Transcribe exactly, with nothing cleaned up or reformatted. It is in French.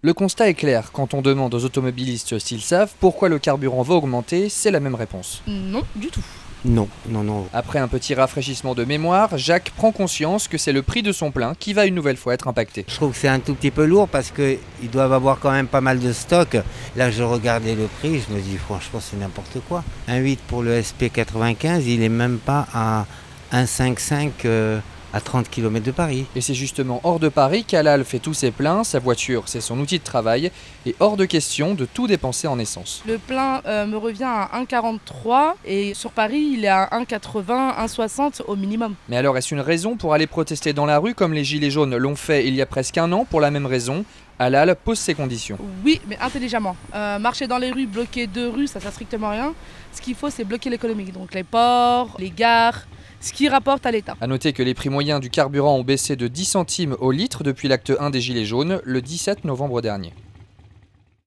Le constat est clair, quand on demande aux automobilistes s'ils savent pourquoi le carburant va augmenter, c'est la même réponse. Non, du tout. Non, non, non. Après un petit rafraîchissement de mémoire, Jacques prend conscience que c'est le prix de son plein qui va une nouvelle fois être impacté. Je trouve que c'est un tout petit peu lourd parce qu'ils doivent avoir quand même pas mal de stock. Là, je regardais le prix, je me dis franchement c'est n'importe quoi. Un huit pour le S P quatre-vingt-quinze, il est même pas à un virgule cinquante-cinq euh, à trente kilomètres de Paris. Et c'est justement hors de Paris qu'Halal fait tous ses pleins, sa voiture c'est son outil de travail, et hors de question de tout dépenser en essence. Le plein euh, me revient à un virgule quarante-trois et sur Paris il est à un virgule quatre-vingts, un virgule soixante au minimum. Mais alors est-ce une raison pour aller protester dans la rue comme les Gilets jaunes l'ont fait il y a presque un an pour la même raison ? Halal pose ses conditions. Oui, mais intelligemment. Euh, marcher dans les rues, bloquer deux rues, ça ne sert strictement à rien. Ce qu'il faut, c'est bloquer l'économie. Donc les ports, les gares, ce qui rapporte à l'État. A noter que les prix moyens du carburant ont baissé de dix centimes au litre depuis l'acte un des Gilets jaunes le dix-sept novembre dernier.